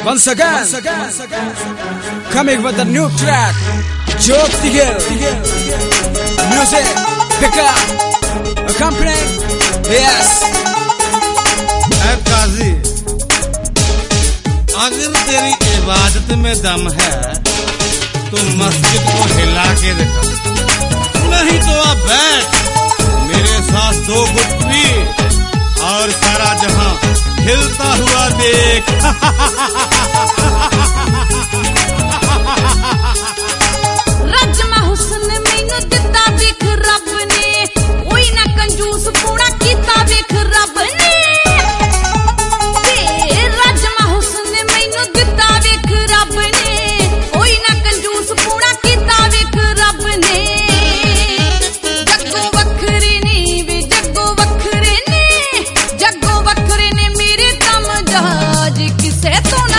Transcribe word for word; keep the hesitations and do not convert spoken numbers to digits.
Once again, coming with a new track, Joke the Hill, music, pick up, accompanying, yes. ऐ काजी, अगर तेरी इबादत में दम है तो मस्जिद को हिला के दिखा, नहीं तो अब बैठ मेरे साथ दो गुट पी और सारा जहां हिलता हुआ देख। रजमा हुस्न मैनू दिता देख रब ने, कोई ना कंजूस पूरा कीता देख रब ने। रजमा हुस्न मैनू दिता देख रब ने, कोई ना कंजूस पूरा कीता देख रब ने। जग्गो वखरे ने वे जग्गो वखरे ने, जग्गो वखरे ने मेरे दम जहाज किसे तो